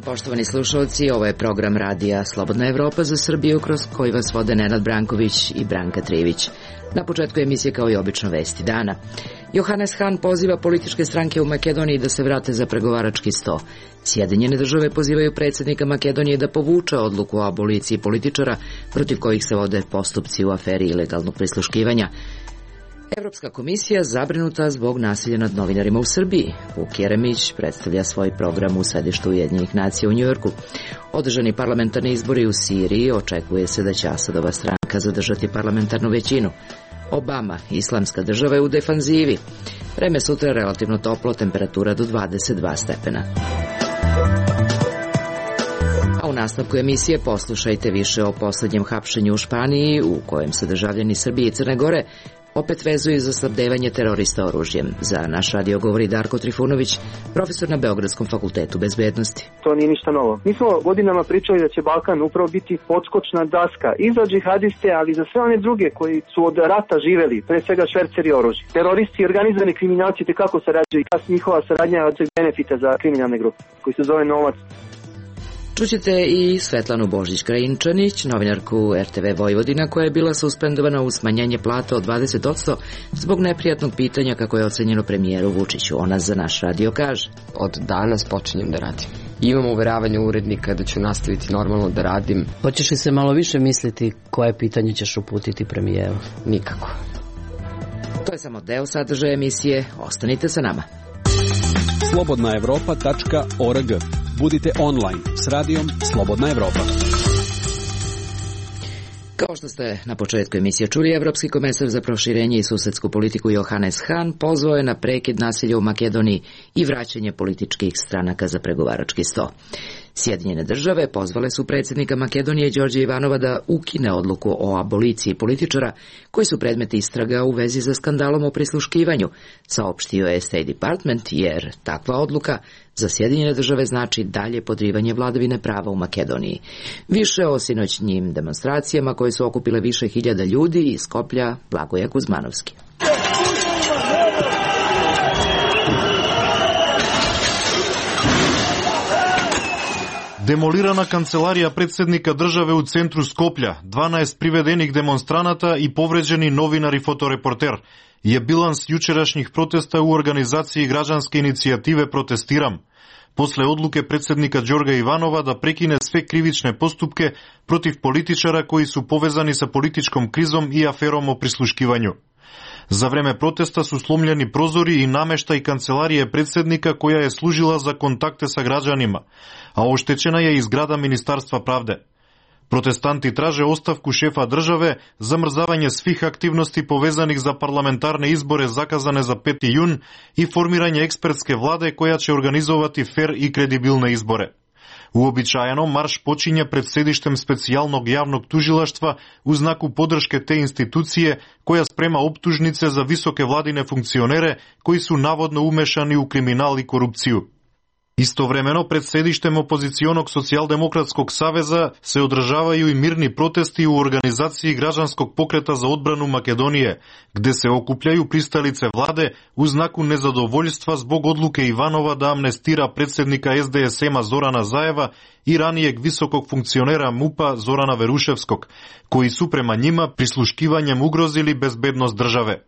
poštovani slušalci, ovo je program radija Slobodna Evropa za Srbiju, kroz koji vas vode Nenad Branković i Branka Trivić. Na početku emisije kao i obično vesti dana. Johannes Hahn poziva političke stranke u Makedoniji da se vrate za pregovarački sto. Sjedinjene države pozivaju predsjednika Makedonije da povuče odluku o aboliciji političara protiv kojih se vode postupci u aferi ilegalnog prisluškivanja. Evropska komisija zabrinuta zbog nasilja nad novinarima u Srbiji. Vuk Jeremić predstavlja svoj program u sedištu Ujedinjenih nacija u Njujorku. Održani parlamentarni izbori u Siriji, očekuje se da će Asadova stranka zadržati parlamentarnu većinu. Obama, islamska država je u defanzivi. Vreme sutra relativno toplo, temperatura do 22 stepena. A u nastavku emisije poslušajte više o posljednjem hapšenju u Španiji, u kojem se državljani Srbije i Crne Gore opet vezuju za snabdevanje terorista oružjem. Za naš radio govori Darko Trifunović, profesor na Beogradskom fakultetu bezbednosti. To nije ništa novo. Mi smo godinama pričali da će Balkan upravo biti podskočna daska i za džihadiste, ali i za sve one druge koji su od rata živeli, pre svega šverceri oružja. Teroristi i organizovani kriminalci tekako sarađuju i kasnije njihova saradnja od benefita za kriminalne grupe, koji se zove novac. Čućete i Svetlanu Božić-Krajinčanić, novinarku RTV Vojvodina, koja je bila suspendovana u smanjenje plata od 20% zbog neprijatnog pitanja kako je ocenjeno premijeru Vučiću. Ona za naš radio kaže: od danas počinjem da radim. Imam uveravanje urednika da ću nastaviti normalno da radim. Hoćeš li se malo više misliti koje pitanje ćeš uputiti premijeru? Nikako. To je samo deo sadržaja emisije. Ostanite sa nama. slobodnaevropa.org. Budite online s radijom Slobodna Evropa. Kao što ste na početku emisije čuli, Evropski komesar za proširenje i susedsku politiku Johannes Hahn pozvao je na prekid nasilja u Makedoniji i vraćanje političkih stranaka za pregovarački sto. Sjedinjene države pozvale su predsjednika Makedonije Đorđa Ivanova da ukine odluku o aboliciji političara koji su predmet istraga u vezi za skandalom o prisluškivanju, saopštio je State Department, jer takva odluka za Sjedinjene države znači dalje podrivanje vladavine prava u Makedoniji. Više o sinoćnjim demonstracijama koje su okupile više hiljada ljudi iz Skoplja, Blagoje Kuzmanovski. Demolirana kancelarija predsjednika države u centru Skoplja, 12 privedenih demonstranata i povređeni novinar i fotoreporter je bilans jučerašnjih protesta u organizaciji građanske inicijative Protestiram, posle odluke predsjednika Đorga Ivanova da prekine sve krivične postupke protiv političara koji su povezani sa političkom krizom i aferom o prisluškivanju. Za vreme protesta su slomljeni prozori i nameštaj kancelarije predsjednika koja je služila za kontakte sa građanima, a oštećena je i zgrada Ministarstva pravde. Protestanti traže ostavku šefa države, zamrzavanje svih aktivnosti povezanih za parlamentarne izbore zakazane za 5. jun i formiranje ekspertske vlade koja će organizovati fer i kredibilne izbore. Uobičajeno, marš počinje pred sedištem specijalnog javnog tužilaštva u znaku podrške te institucije koja sprema optužnice za visoke vladine funkcionere koji su navodno umešani u kriminal i korupciju. Istovremeno, pred sedištem opozicionog socijaldemokratskog saveza se održavaju i mirni protesti u organizaciji građanskog pokreta za odbranu Makedonije, gde se okupljaju pristalice vlade u znaku nezadovoljstva zbog odluke Ivanova da amnestira predsjednika SDSM-a Zorana Zajeva i ranijeg visokog funkcionera MUP-a Zorana Veruševskog, koji su prema njima prisluškivanjem ugrozili bezbednost države.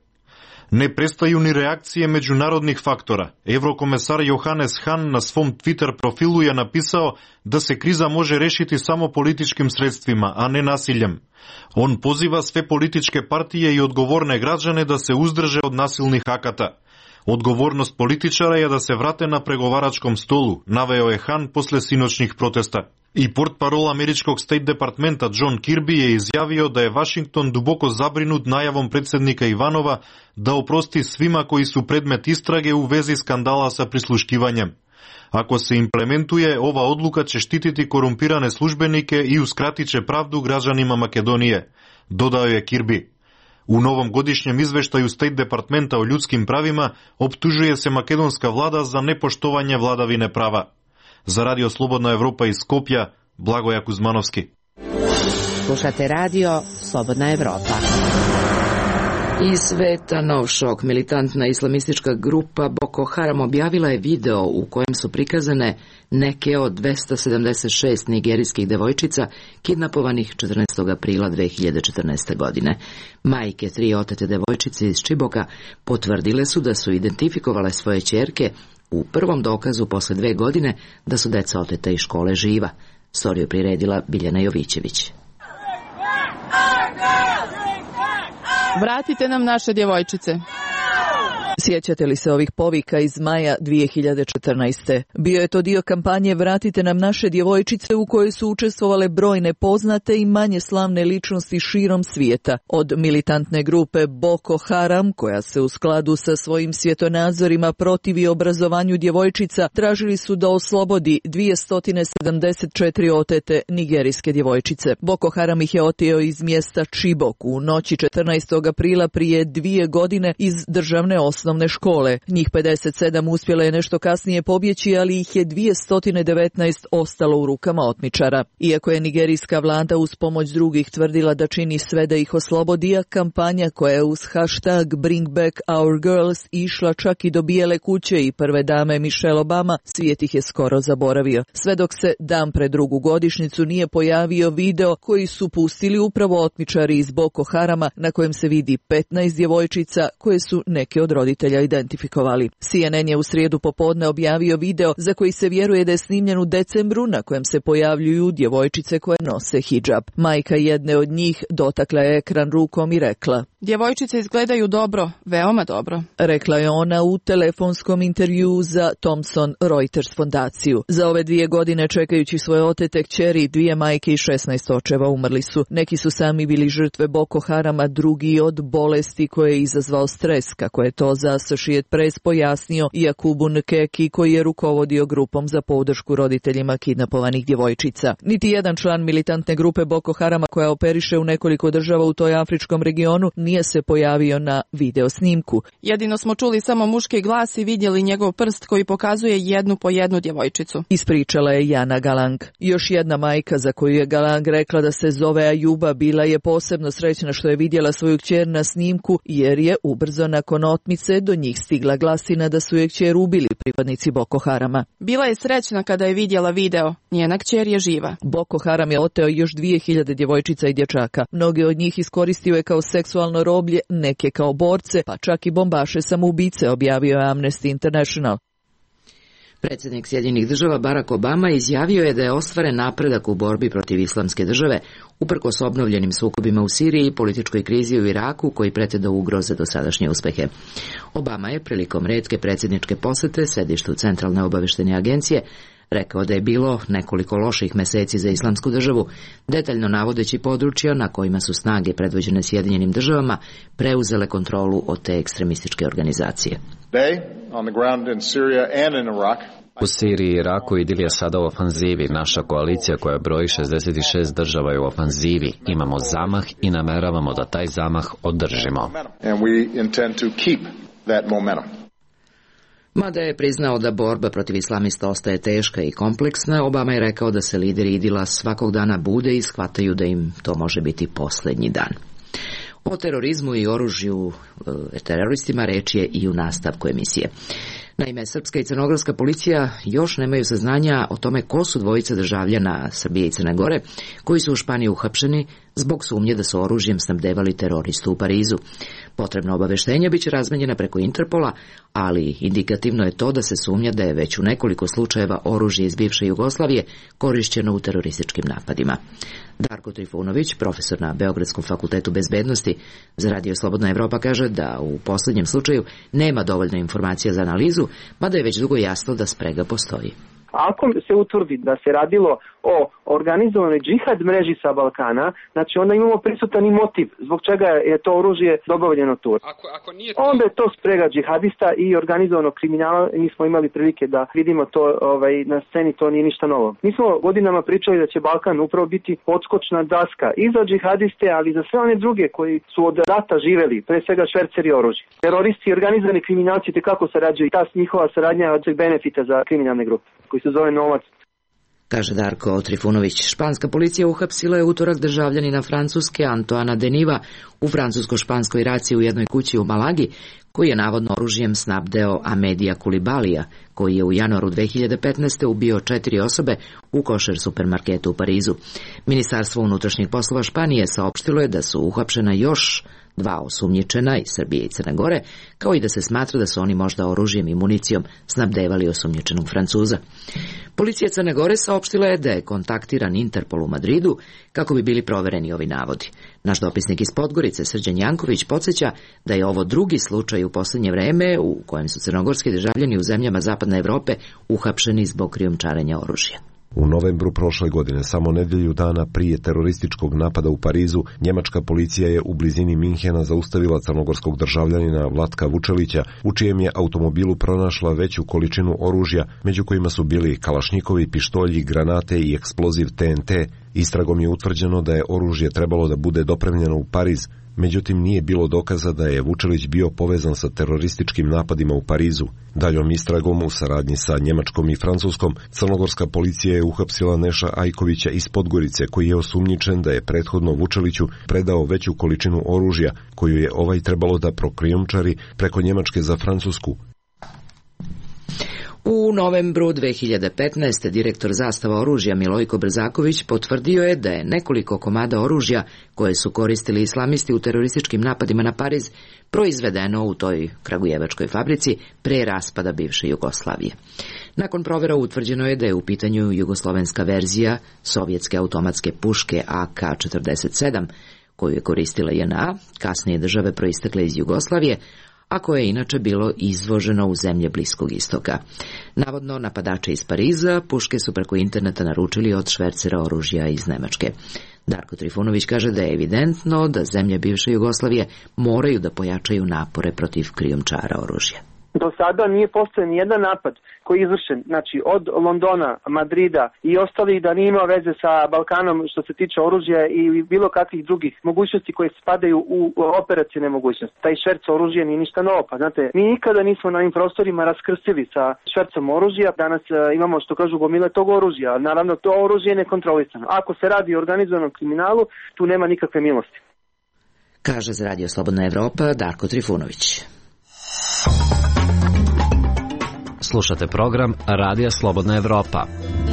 Ne prestaju ni reakcije međunarodnih faktora. Evrokomesar Johannes Hahn na svom Twitter profilu je napisao da se kriza može rešiti samo političkim sredstvima, a ne nasiljem. On poziva sve političke partije i odgovorne građane da se uzdrže od nasilnih akata. Odgovornost političara je da se vrate na pregovaračkom stolu, naveo je Hahn posle sinoćnih protesta. I portparol američkog State Departmenta John Kirby je izjavio da je Washington duboko zabrinut najavom predsjednika Ivanova da oprosti svima koji su predmet istrage u vezi skandala sa prisluškivanjem. Ako se implementuje, ova odluka će štititi korumpirane službenike i uskratit će pravdu građanima Makedonije, dodao je Kirby. U novom godišnjem izveštaju State Departmenta o ljudskim pravima optužuje se makedonska vlada za nepoštovanje vladavine prava. Za radio Slobodna Evropa iz Skopja, Blagoje Kuzmanovski. Slušate radio Slobodna Evropa. Iz sveta nov šok. Militantna islamistička grupa Boko Haram objavila je video u kojem su prikazane neke od 276 nigerijskih devojčica kidnapovanih 14. aprila 2014. godine. Majke 3 otete devojčice iz Čiboka potvrdile su da su identifikovale svoje ćerke u prvom dokazu posle 2 godine da su deca oteta iz škole živa. Storiju priredila Biljana Jovićević. Vratite nam naše djevojčice. Sjećate li se ovih povika iz maja 2014. Bio je to dio kampanje Vratite nam naše djevojčice u kojoj su učestvovale brojne poznate i manje slavne ličnosti širom svijeta. Od militantne grupe Boko Haram, koja se u skladu sa svojim svjetonazorima protivi obrazovanju djevojčica, tražili su da oslobodi 274 otete nigerijske djevojčice. Boko Haram ih je oteo iz mjesta Čibok u noći 14. aprila prije 2 godine iz državne osnovne škole. Njih 57 uspjelo je nešto kasnije pobjeći, ali ih je 219 ostalo u rukama otmičara. Iako je nigerijska vlada uz pomoć drugih tvrdila da čini sve da ih oslobodi, a kampanja koja je uz hashtag Bring Back Our Girls išla čak i do Bijele kuće i prve dame Michelle Obama, svijet ih je skoro zaboravio. Sve dok se dan pred drugu godišnjicu nije pojavio video koji su pustili upravo otmičari iz Boko Harama, na kojem se vidi 15 djevojčica koje su neke od roditelja identifikovali. CNN je u srijedu popodne objavio video za koji se vjeruje da je snimljen u decembru, na kojem se pojavljuju djevojčice koje nose hidžab. Majka jedne od njih dotakla je ekran rukom i rekla: Djevojčice izgledaju dobro, veoma dobro. Rekla je ona u telefonskom intervjuu za Thomson Reuters fondaciju. Za ove 2 godine čekajući svoje otete kćeri, 2 majke i 16 očeva umrli su. Neki su sami bili žrtve Boko Harama, drugi od bolesti koje je izazvao stres, kako je to za Associated Press pojasnio Jakubu Nkeki, koji je rukovodio grupom za podršku roditeljima kidnapovanih djevojčica. Niti jedan član militantne grupe Boko Harama, koja operiše u nekoliko država u toj afričkom regionu, nije se pojavio na video snimku. Jedino smo čuli samo muški glas i vidjeli njegov prst koji pokazuje jednu po jednu djevojčicu. Ispričala je Jana Galang. Još jedna majka za koju je Galang rekla da se zove Ajuba bila je posebno srećna što je vidjela svoju kćer na snimku, jer je ubrzo nakon otmice do njih stigla glasina da su je kćer ubili pripadnici Boko Harama. Bila je srećna kada je vidjela video. Njena kćer je živa. Boko Haram je oteo još 2000 djevojčica i dječaka. Mnoge od njih iskoristio je kao seksualno roblje, neke kao borce, pa čak i bombaše samoubice, objavio je Amnesty International. Predsjednik Sjedinjenih Država Barack Obama izjavio je da je ostvaren napredak u borbi protiv islamske države, uprkos obnovljenim sukobima u Siriji i političkoj krizi u Iraku koji prete da ugroze dosadašnje uspehe. Obama je prilikom retke predsjedničke posjete sedištu Centralne obavještajne agencije rekao da je bilo nekoliko loših mjeseci za islamsku državu, detaljno navodeći područja na kojima su snage predvođene Sjedinjenim Državama preuzele kontrolu od te ekstremističke organizacije. U Siriji i Iraku idil je sada u ofanzivi. Naša koalicija koja broji 66 država je u ofanzivi. Imamo zamah i nameravamo da taj zamah održimo. Mada je priznao da borba protiv islamista ostaje teška i kompleksna, Obama je rekao da se lideri idila svakog dana bude i shvataju da im to može biti posljednji dan. O terorizmu i oružju teroristima reč je i u nastavku emisije. Naime, srpska i crnogorska policija još nemaju saznanja o tome ko su dvojica državljana Srbije i Crne Gore koji su u Španiji uhapšeni zbog sumnje da su oružjem snabdevali teroristu u Parizu. Potrebna obaveštenja biće razmenjena preko Interpola, ali indikativno je to da se sumnja da je već u nekoliko slučajeva oružje iz bivše Jugoslavije korišćeno u terorističkim napadima. Darko Trifunović, profesor na Beogradskom fakultetu bezbednosti za Radio Slobodna Evropa, kaže da u posljednjem slučaju nema dovoljno informacija za analizu, mada je već dugo jasno da sprega postoji. Ako se utvrdi da se radilo o organizovanoj džihad mreži sa Balkana, znači onda imamo prisutan i motiv zbog čega je to oružje dobavljeno tu. Onda je to sprega džihadista i organizovanog kriminala. Mi smo imali prilike da vidimo to na sceni, to nije ništa novo. Mi smo godinama pričali da će Balkan upravo biti odskočna daska i za džihadiste, ali i za sve one druge koji su od rata živeli, pre svega šverceri oružja. Teroristi i organizovani kriminalci te kako sarađuju i ta njihova saradnja od benefita za kriminalne grupe koji se zove novac. kaže Darko Trifunović. Španska policija uhapsila je utorak državljanina Francuske Antoana Deniva u francusko-španskoj raciji u jednoj kući u Malagi, koji je navodno oružjem snabdeo Amedija Kulibalija, koji je u januaru 2015. ubio 4 osobe u košer supermarketu u Parizu. Ministarstvo unutrašnjih poslova Španije saopštilo je da su uhapšena još 2 osumnjičena iz Srbije i Crne Gore, kao i da se smatra da su oni možda oružjem i municijom snabdevali osumnjičenog Francuza. Policija Crne Gore saopštila je da je kontaktiran Interpol u Madridu kako bi bili provereni ovi navodi. Naš dopisnik iz Podgorice, Srđan Janković, podsjeća da je ovo drugi slučaj u posljednje vreme u kojem su crnogorski državljani u zemljama Zapadne Evrope uhapšeni zbog krijumčarenja oružja. U novembru prošle godine, samo nedelju dana prije terorističkog napada u Parizu, njemačka policija je u blizini Minhena zaustavila crnogorskog državljanina Vlatka Vučelića, u čijem je automobilu pronašla veću količinu oružja, među kojima su bili kalašnjikovi, pištolji, granate i eksploziv TNT. Istragom je utvrđeno da je oružje trebalo da bude dopremljeno u Pariz, međutim nije bilo dokaza da je Vučelić bio povezan sa terorističkim napadima u Parizu. Daljom istragom u saradnji sa Njemačkom i Francuskom, crnogorska policija je uhapsila Neša Ajkovića iz Podgorice, koji je osumnjičen da je prethodno Vučeliću predao veću količinu oružja, koju je ovaj trebalo da prokrijumčari preko Njemačke za Francusku. U novembru 2015. direktor Zastava oružja Milojko Brzaković potvrdio je da je nekoliko komada oružja koje su koristili islamisti u terorističkim napadima na Pariz proizvedeno u toj kragujevačkoj fabrici pre raspada bivše Jugoslavije. Nakon provjera utvrđeno je da je u pitanju jugoslovenska verzija sovjetske automatske puške AK-47, koju je koristila JNA, kasnije države proistekle iz Jugoslavije, a koje je inače bilo izvoženo u zemlje Bliskog istoka. Navodno, napadače iz Pariza puške su preko interneta naručili od švercera oružja iz Nemačke. Darko Trifunović kaže da je evidentno da zemlje bivše Jugoslavije moraju da pojačaju napore protiv krijumčara oružja. Do sada nije postojen nijedan napad koji je izvršen, znači od Londona, Madrida i ostalih da nije imao veze sa Balkanom što se tiče oružja i bilo kakvih drugih mogućnosti koje spadaju u operacijne mogućnosti. Taj šverc oružja nije ništa novo, pa znate, mi nikada nismo na ovim prostorima raskrstili sa švercom oružja, danas imamo što kažu gomile tog oružja, naravno to oružje je nekontrolisano. Ako se radi o organizovanom kriminalu, tu nema nikakve milosti. Kaže za Radio Slobodna Evropa Darko Trifunović. Slušate program Radija Slobodna Evropa.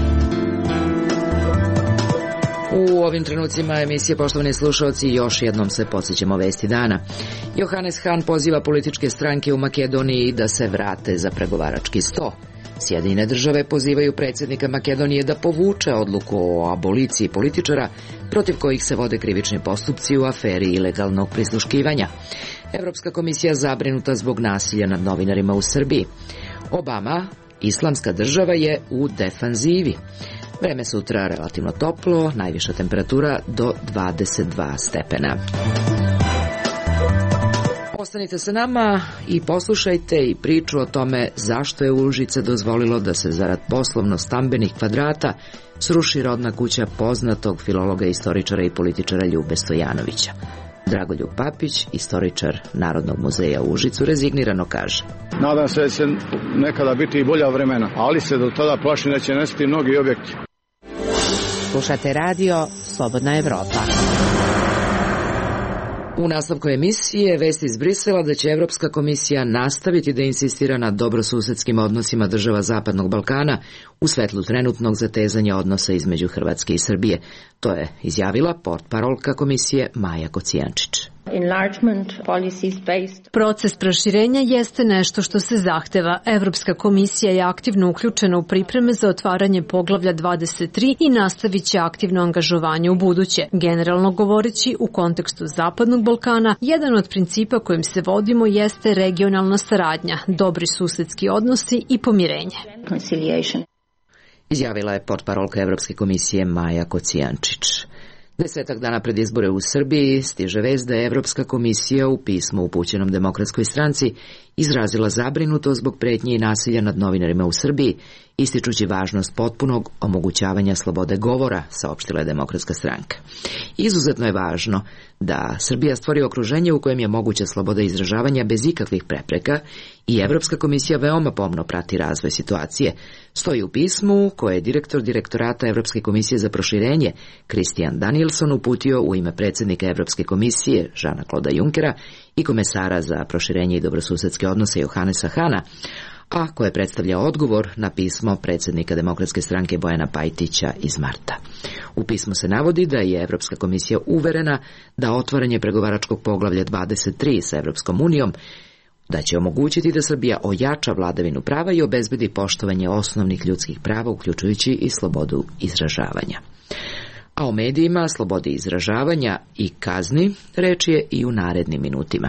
U ovim trenucima emisije, poštovani slušalci, još jednom se podsjećamo vesti dana. Johannes Hahn poziva političke stranke u Makedoniji da se vrate za pregovarački sto. Sjedinjene države pozivaju predsjednika Makedonije da povuče odluku o aboliciji političara protiv kojih se vode krivični postupci u aferi ilegalnog prisluškivanja. Evropska komisija zabrinuta zbog nasilja nad novinarima u Srbiji. Obama, islamska država je u defanzivi. Vreme sutra relativno toplo, najviša temperatura do 22 stepena. Ostanite sa nama i poslušajte i priču o tome zašto je Užice dozvolilo da se zarad poslovno-stambenih kvadrata sruši rodna kuća poznatog filologa, istoričara i političara Ljube Stojanovića. Dragoljub Papić, istoričar Narodnog muzeja u Užicu, rezignirano kaže: Nadam se da će nekada biti i bolja vremena, ali se do tada plašim da će nestati mnogi objekti. Slušate radio Slobodna Evropa. U nastavku emisije vesti iz Brisela da će Evropska komisija nastaviti da insistira na dobrosusedskim odnosima država Zapadnog Balkana u svetlu trenutnog zatezanja odnosa između Hrvatske i Srbije. To je izjavila portparolka komisije Maja Kocijančić. Proces proširenja jeste nešto što se zahteva. Evropska komisija je aktivno uključena u pripreme za otvaranje poglavlja 23 i nastavit će aktivno angažovanje u buduće. Generalno govoreći, u kontekstu Zapadnog Balkana, jedan od principa kojim se vodimo jeste regionalna saradnja, dobri susedski odnosi i pomirenje. Izjavila je portparolka Evropske komisije Maja Kocijančić. 10 dana pred izbore u Srbiji stiže vest da je Evropska komisija u pismu upućenom Demokratskoj stranci izrazila zabrinutost zbog pretnje i nasilja nad novinarima u Srbiji, ističući važnost potpunog omogućavanja slobode govora, saopštila je Demokratska stranka. Izuzetno je važno da Srbija stvori okruženje u kojem je moguća sloboda izražavanja bez ikakvih prepreka i Evropska komisija veoma pomno prati razvoj situacije, stoji u pismu koje je direktor Direktorata Evropske komisije za proširenje Christian Danielson uputio u ime predsjednika Evropske komisije Žana Kloda Junkera i komesara za proširenje i dobrosusedske odnose Johannesa Hana, a koje predstavlja odgovor na pismo predsjednika Demokratske stranke Bojana Pajtića iz marta. U pismu se navodi da je Evropska komisija uverena da otvaranje pregovaračkog poglavlja 23 sa Evropskom unijom da će omogućiti da Srbija ojača vladavinu prava i obezbedi poštovanje osnovnih ljudskih prava, uključujući i slobodu izražavanja. A o medijima, slobodi izražavanja i kazni reč je i u narednim minutima.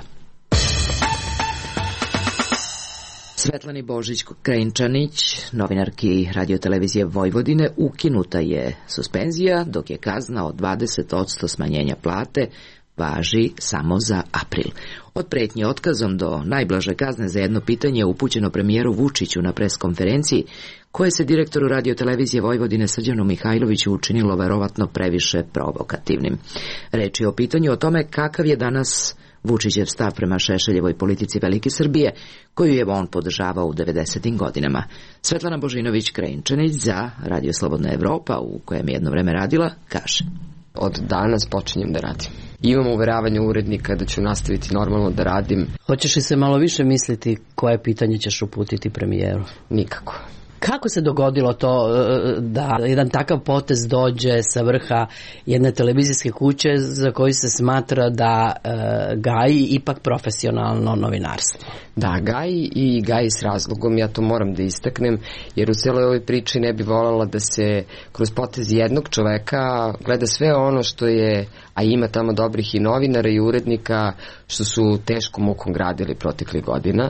Svetlani Božić-Krajnčanić, novinarki radiotelevizije Vojvodine, ukinuta je suspenzija, dok je kazna od 20% smanjenja plate važi samo za april. Od pretnje otkazom do najblaže kazne za jedno pitanje upućeno premijeru Vučiću na preskonferenciji, koje se direktoru radiotelevizije Vojvodine Srđanu Mihajloviću učinilo verovatno previše provokativnim. Reč je o pitanju o tome kakav je danas Vučićev stav prema Šešeljevoj politici Velike Srbije, koju je on podržavao u 90. godinama. Svetlana Božinović-Krajnčanić za Radio Slobodna Evropa, u kojem je jedno vreme radila, kaže: Od danas počinjem da radim. Imam uveravanje urednika da ću nastaviti normalno da radim. Hoćeš li se malo više misliti koje pitanje ćeš uputiti premijeru? Nikako. Kako se dogodilo to da jedan takav potez dođe sa vrha jedne televizijske kuće za koju se smatra da gaji ipak profesionalno novinarstvo? Da, gaji s razlogom, ja to moram da istaknem, jer u celoj ovoj priči ne bi voljela da se kroz potez jednog čoveka gleda sve ono što je, a ima tamo dobrih i novinara i urednika, što su teškom mukom gradili proteklih godina.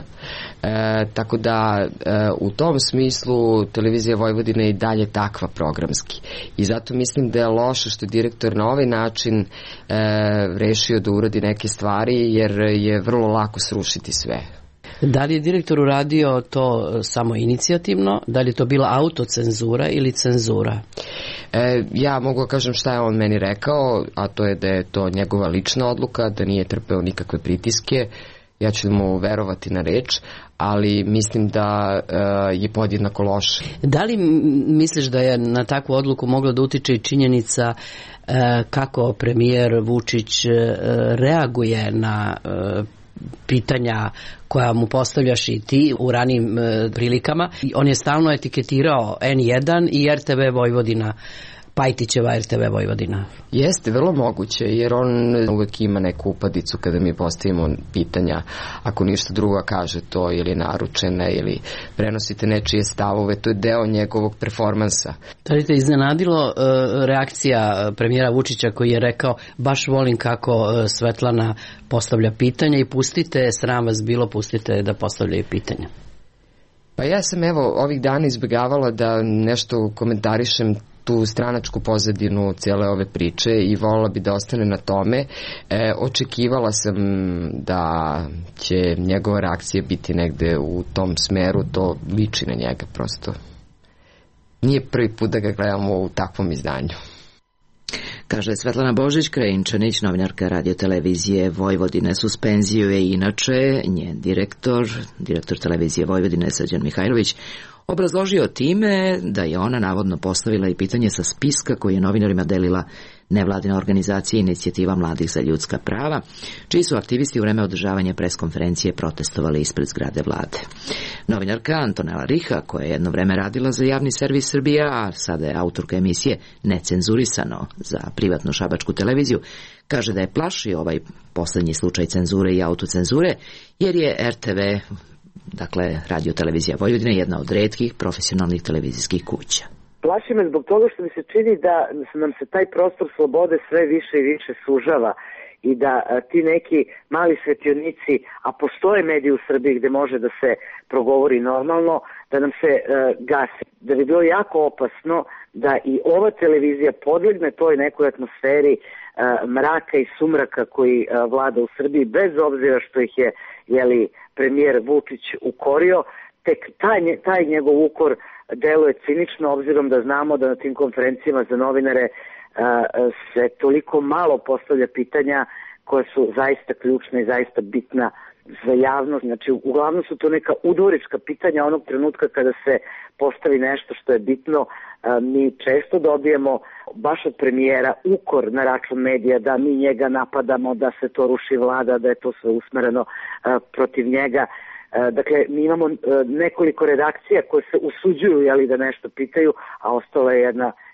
Tako da u tom smislu televizija Vojvodine je i dalje takva programski. I zato mislim da je loše što je direktor na ovaj način rešio da uradi neke stvari, jer je vrlo lako srušiti sve. Da li je direktor uradio to samo inicijativno? Da li je to bila autocenzura ili cenzura? Ja mogu da kažem šta je on meni rekao, a to je da je to njegova lična odluka, da nije trpeo nikakve pritiske. Ja ću mu verovati na reč, ali mislim da je podjednako loše. Da li misliš da je na takvu odluku mogla da utiče i činjenica kako premijer Vučić reaguje na pitanja koja mu postavljaš i ti u ranijim prilikama? On je stalno etiketirao N1 i RTV Vojvodina, Pajtićeva RTV Vojvodina. Jeste, vrlo moguće, jer on uvek ima neku upadicu kada mi postavimo pitanja, ako ništa drugo kaže to ili naručene ili prenosite nečije stavove, to je deo njegovog performansa. Da li te iznenadilo reakcija premijera Vučića koji je rekao baš volim kako Svetlana postavlja pitanja i pustite, sram vas bilo, pustite da postavljaju pitanja? Pa ja sam ovih dana izbjegavala da nešto komentarišem tu stranačku pozadinu cijele ove priče i voljela bi da ostane na tome. Očekivala sam da će njegova reakcija biti negde u tom smeru, to liči na njega prosto. Nije prvi put da ga gledamo u takvom izdanju. Kaže Svetlana Božić-Krajnčanić, novinarka radiotelevizije Vojvodine. Suspenziju je inače njen direktor televizije Vojvodine Srđan Mihajlović obrazložio time da je ona navodno postavila i pitanje sa spiska koji je novinarima delila nevladina organizacija Inicijativa mladih za ljudska prava, čiji su aktivisti u vreme održavanja preskonferencije protestovali ispred zgrade vlade. Novinarka Antonela Riha, koja je jedno vreme radila za javni servis Srbija, a sada je autorka emisije Necenzurisano za privatnu šabačku televiziju, kaže da je plašio ovaj poslednji slučaj cenzure i autocenzure, jer je RTV, dakle radiotelevizija Vojvodine, jedna od retkih profesionalnih televizijskih kuća. Plaši me zbog toga što mi se čini da nam se taj prostor slobode sve više i više sužava i da ti neki mali svetionici, a postoje mediji u Srbiji gde može da se progovori normalno, da nam se gasi. Da bi bilo jako opasno da i ova televizija podlegne toj nekoj atmosferi mraka i sumraka koji vlada u Srbiji, bez obzira što ih je premijer Vučić ukorio, tek taj njegov ukor deluje cinično, obzirom da znamo da na tim konferencijama za novinare se toliko malo postavlja pitanja koja su zaista ključna i zaista bitna za javnost. Znači, uglavnom su to neka udvorička pitanja onog trenutka kada se postavi nešto što je bitno. Mi često dobijemo baš od premijera ukor na račun medija, da mi njega napadamo, da se to ruši vlada, da je to sve usmereno protiv njega. Dakle, mi imamo nekoliko redakcija koje se usuđuju da nešto pitaju, a ostala je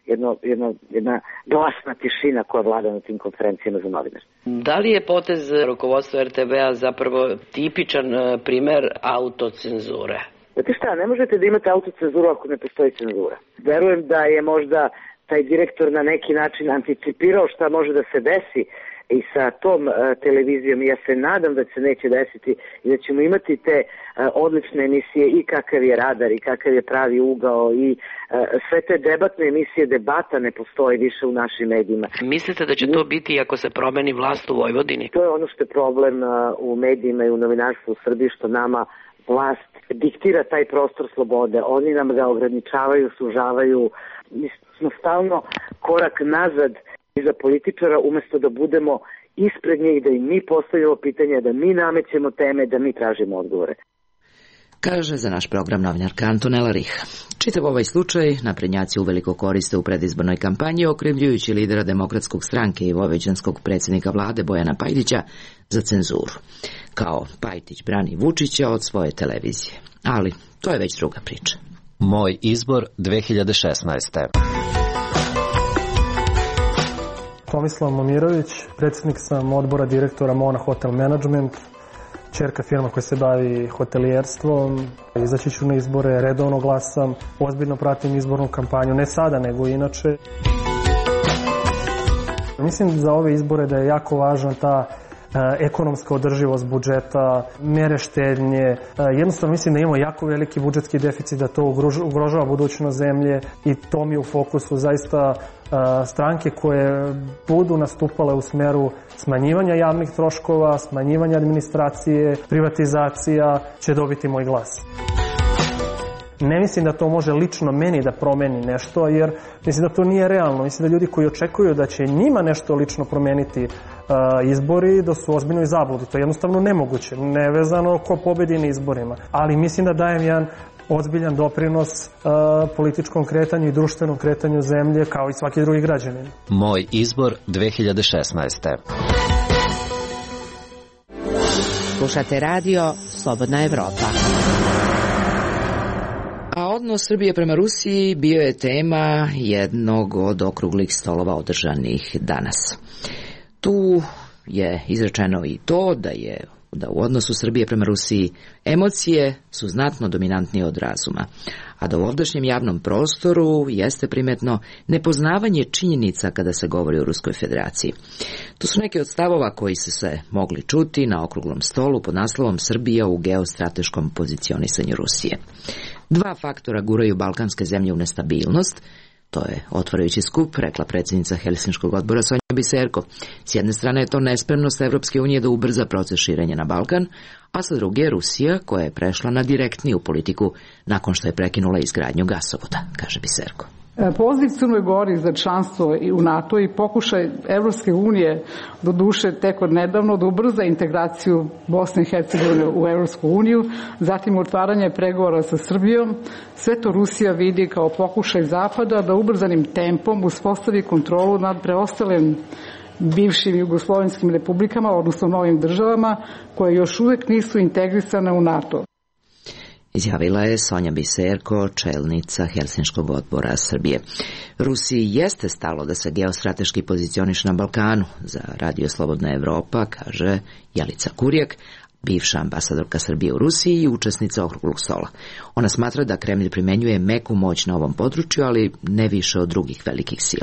jedna glasna tišina koja vlada na tim konferencijama za novinare. Da li je potez rukovodstva RTV-a zapravo tipičan primer autocenzure? Znate šta, ne možete da imate autocenzuru ako ne postoji cenzura. Verujem da je možda taj direktor na neki način anticipirao šta može da se desi i sa tom televizijom. Ja se nadam da se neće desiti i da ćemo imati te odlične emisije i kakav je radar i kakav je pravi ugao i sve te debatne emisije. Debata ne postoji više u našim medijima. Mislite da će to biti ako se promeni vlast u Vojvodini? To je ono što je problem u medijima i u novinarstvu u Srbiji, što nama vlast diktira taj prostor slobode. Oni nam ga ograničavaju, sužavaju. Mi smo stalno korak nazad iza političara, umesto da budemo ispred njih, da im mi postavimo pitanja, da mi namećemo teme, da mi tražimo odgovore. Kaže za naš program novinarka Antonela Rih. Čitav ovaj slučaj naprednjaci uveliko koriste u predizbornoj kampanji, okrivljujući lidera Demokratskog stranke i vojvođanskog predsjednika vlade Bojana Pajtića za cenzuru. Kao Pajtić brani Vučića od svoje televizije. Ali to je već druga priča. Moj izbor 2016. Tomislav Momirović, predsjednik sam odbora direktora Mona Hotel Management, ćerka firma koja se bavi hotelijerstvom. Izaći ću na izbore, redovno glasam, ozbiljno pratim izbornu kampanju, ne sada nego inače. Mislim za ove izbore da je jako važna ta ekonomska održivost budžeta, mere štednje. Jednostavno mislim da imamo jako veliki budžetski deficit, da to ugrožava budućnost zemlje i to mi je u fokusu. Zaista stranke koje budu nastupale u smeru smanjivanja javnih troškova, smanjivanja administracije, privatizacija će dobiti moj glas. Ne mislim da to može lično meni da promeni nešto, jer mislim da to nije realno. Mislim da ljudi koji očekuju da će njima nešto lično promeniti izbori, da su ozbiljno i zabludi. To je jednostavno nemoguće, nevezano ko pobedi na izborima. Ali mislim da dajem jedan ozbiljan doprinos političkom kretanju i društvenom kretanju zemlje, kao i svaki drugi građanin. Moj izbor 2016. Slušate radio Slobodna Evropa. A odnos Srbije prema Rusiji bio je tema jednog od okruglih stolova održanih danas. Tu je izrečeno i to da u odnosu Srbije prema Rusiji emocije su znatno dominantnije od razuma, a da u ovdašnjem javnom prostoru jeste primetno nepoznavanje činjenica kada se govori o Ruskoj federaciji. To su neki od stavova koji su se mogli čuti na okruglom stolu pod naslovom Srbija u geostrateškom pozicionisanju Rusije. Dva faktora guraju balkanske zemlje u nestabilnost. To je otvarajući skup, rekla predsjednica Helsinškog odbora Sonja Biserko. S jedne strane je to nespremnost Evropske unije da ubrza proces širenja na Balkan, a sa druge je Rusija koja je prešla na direktniju politiku nakon što je prekinula izgradnju gasovoda, kaže Biserko. Poziv Crnoj Gori za članstvo u NATO i pokušaj Evropske unije, do duše tek od nedavno, da ubrza integraciju Bosne i Hercegovine u Evropsku uniju, zatim otvaranje pregovora sa Srbijom, sve to Rusija vidi kao pokušaj Zapada da ubrzanim tempom uspostavi kontrolu nad preostalim bivšim jugoslovenskim republikama, odnosno novim državama, koje još uvek nisu integrisane u NATO. Izjavila je Sonja Biserko, čelnica Helsinškog odbora Srbije. Rusiji jeste stalo da se geostrateški pozicioniše na Balkanu. Za Radio Slobodna Evropa, kaže Jelica Kurjak, bivša ambasadorka Srbije u Rusiji i učesnica okruglog stola. Ona smatra da Kremlj primenjuje meku moć na ovom području, ali ne više od drugih velikih sila.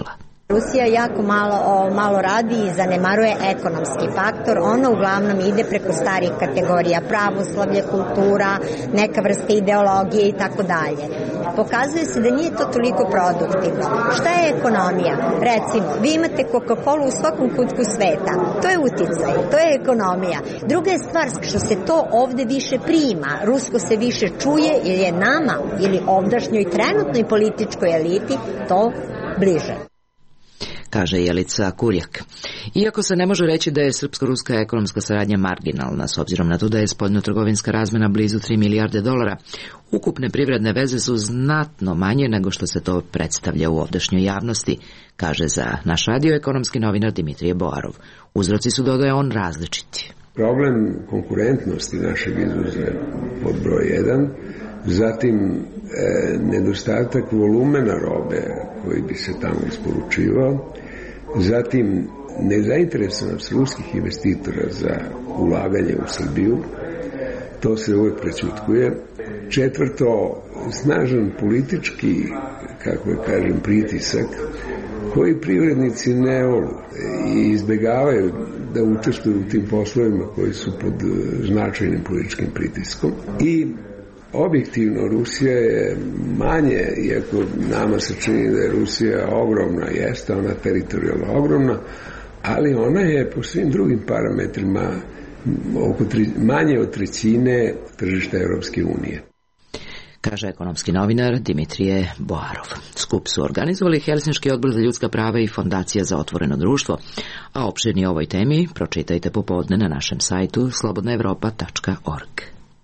Rusija jako malo radi i zanemaruje ekonomski faktor. Ona uglavnom ide preko starih kategorija, pravoslavlje, kultura, neka vrsta ideologije i tako dalje. Pokazuje se da nije to toliko produktivno. Šta je ekonomija? Recimo, vi imate Coca-Colu u svakom kutku sveta. To je uticaj, to je ekonomija. Druga je stvar što se to ovde više prima. Rusko se više čuje ili je nama ili ovdašnjoj trenutnoj političkoj eliti to bliže, kaže Jelica Kurjak. Iako se ne može reći da je srpsko-ruska ekonomska saradnja marginalna, s obzirom na to da je spoljnotrgovinska razmena blizu 3 milijarde dolara, ukupne privredne veze su znatno manje nego što se to predstavlja u ovdašnjoj javnosti, kaže za naš radio ekonomski novinar Dimitrije Boarov. Uzroci su, dodaje on, različiti. Problem konkurentnosti našeg izvoza pod broj 1, zatim nedostatak volumena robe koji bi se tamo isporučivao, zatim nezainteresovanost ruskih investitora za ulaganje u Srbiju, to se uvek prećutkuje. Četvrto, snažan politički, kako je kažem, pritisak koji privrednici ne vole i izbegavaju da učestvuju u tim poslovima koji su pod značajnim političkim pritiskom. I objektivno Rusija je manje, iako nama se čini da je Rusija ogromna, jeste ona teritorijalno ogromna, ali ona je po svim drugim parametrima manje od trećine tržišta Europske unije, kaže ekonomski novinar Dimitrije Boarov. Skup su organizovali Helsinški odbor za ljudska prava i Fondacija za otvoreno društvo, a opširnije o ovoj temi pročitajte popodne na našem sajtu slobodnaevropa.org.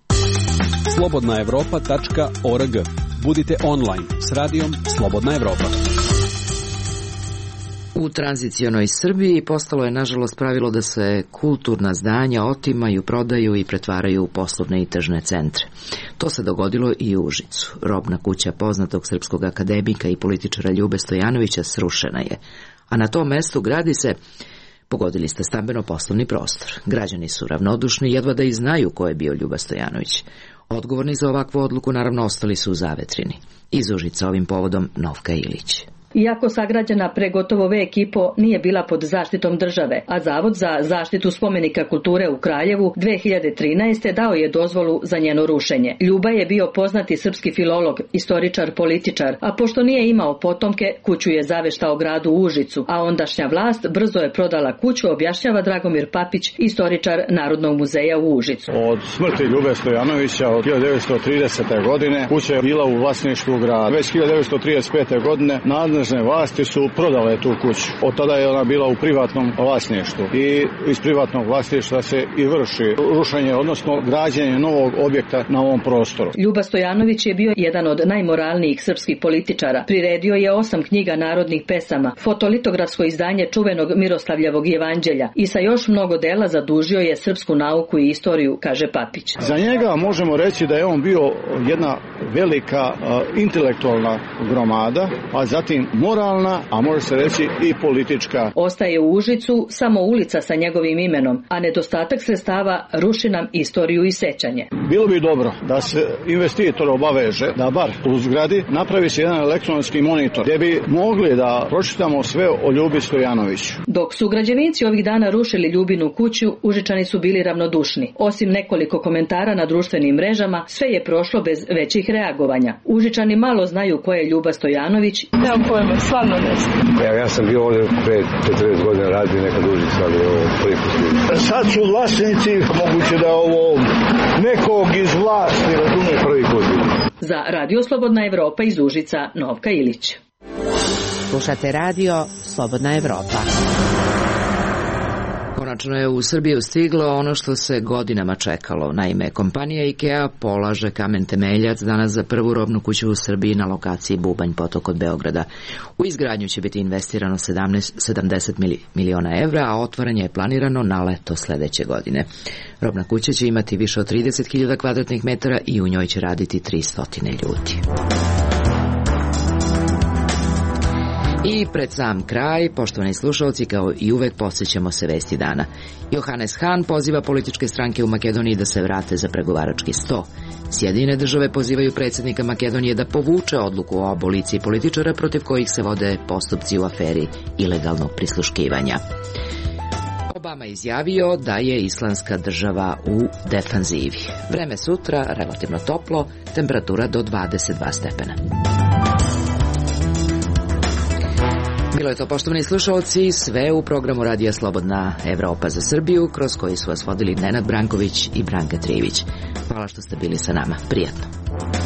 slobodnaevropa.org. Budite online s radijom Slobodna Evropa. U tranzicionoj Srbiji postalo je nažalost pravilo da se kulturna zdanja otimaju, prodaju i pretvaraju u poslovne i tržne centre. To se dogodilo i u Užicu. Robna kuća poznatog srpskog akademika i političara Ljube Stojanovića srušena je, a na tom mestu gradi se, pogodili ste, stambeno-poslovni prostor. Građani su ravnodušni, jedva da i znaju ko je bio Ljuba Stojanović. Odgovorni za ovakvu odluku naravno ostali su u zavetrini. Iz Užica ovim povodom Novka Ilić. Iako sagrađena pre gotovo vek i po, nije bila pod zaštitom države, a Zavod za zaštitu spomenika kulture u Kraljevu 2013. dao je dozvolu za njeno rušenje. Ljuba je bio poznati srpski filolog, istoričar, političar, a pošto nije imao potomke, kuću je zaveštao gradu Užicu, a ondašnja vlast brzo je prodala kuću, objašnjava Dragomir Papić, istoričar Narodnog muzeja u Užicu. Od smrti Ljube Stojanovića od 1930. godine kuća je bila u vlasništvu grada. Već 1935. godine vlasti su prodale tu kuću. Od tada je ona bila u privatnom vlasništvu i iz privatnog vlasništva se i vrši rušenje, odnosno građenje novog objekta na ovom prostoru. Ljuba Stojanović je bio jedan od najmoralnijih srpskih političara. Priredio je 8 knjiga narodnih pesama, fotolitografsko izdanje čuvenog Miroslavljevog evanđelja i sa još mnogo dela zadužio je srpsku nauku i istoriju, kaže Papić. Za njega možemo reći da je on bio jedna velika intelektualna gromada, a zatim moralna, a može se reći i politička. Ostaje u Užicu samo ulica sa njegovim imenom, a nedostatak sredstava ruši nam istoriju i sećanje. Bilo bi dobro da se investitor obaveže da bar u zgradi napravi se jedan elektronski monitor gdje bi mogli da pročitamo sve o Ljubi Stojanoviću. Dok su građevinci ovih dana rušili Ljubinu kuću, Užičani su bili ravnodušni. Osim nekoliko komentara na društvenim mrežama, sve je prošlo bez većih reagovanja. Užičani malo znaju ko je Ljuba Stojanović. Nemam pojma, stvarno nešto. Ja sam bio ovdje pre 40 godina radio nekad Užicu, ali ovo prvi put. Sad su vlasnici, moguće da ovo nekog iz vlasti, razumije, prvi put. Za Radio Slobodna Evropa iz Užica, Novka Ilić. Slušate radio Slobodna Evropa. Konačno je u Srbiju stiglo ono što se godinama čekalo. Naime, kompanija IKEA polaže kamen temeljac danas za prvu robnu kuću u Srbiji na lokaciji Bubanj potok od Beograda. U izgradnju će biti investirano 70 miliona evra, a otvaranje je planirano na leto sledeće godine. Robna kuća će imati više od 30.000 kvadratnih metara i u njoj će raditi 300 ljudi. I pred sam kraj, poštovani slušalci, kao i uvek podsjećamo se vesti dana. Johannes Hahn poziva političke stranke u Makedoniji da se vrate za pregovarački sto. Sjedinjene države pozivaju predsjednika Makedonije da povuče odluku o aboliciji političara protiv kojih se vode postupci u aferi ilegalnog prisluškivanja. Obama izjavio da je Islamska država u defanzivi. Vreme sutra relativno toplo, temperatura do 22 stepena. Bilo je to, poštovani slušalci, sve u programu Radija Slobodna Evropa za Srbiju, kroz koji su vas vodili Nenad Branković i Branka Trijević. Hvala što ste bili sa nama. Prijatno.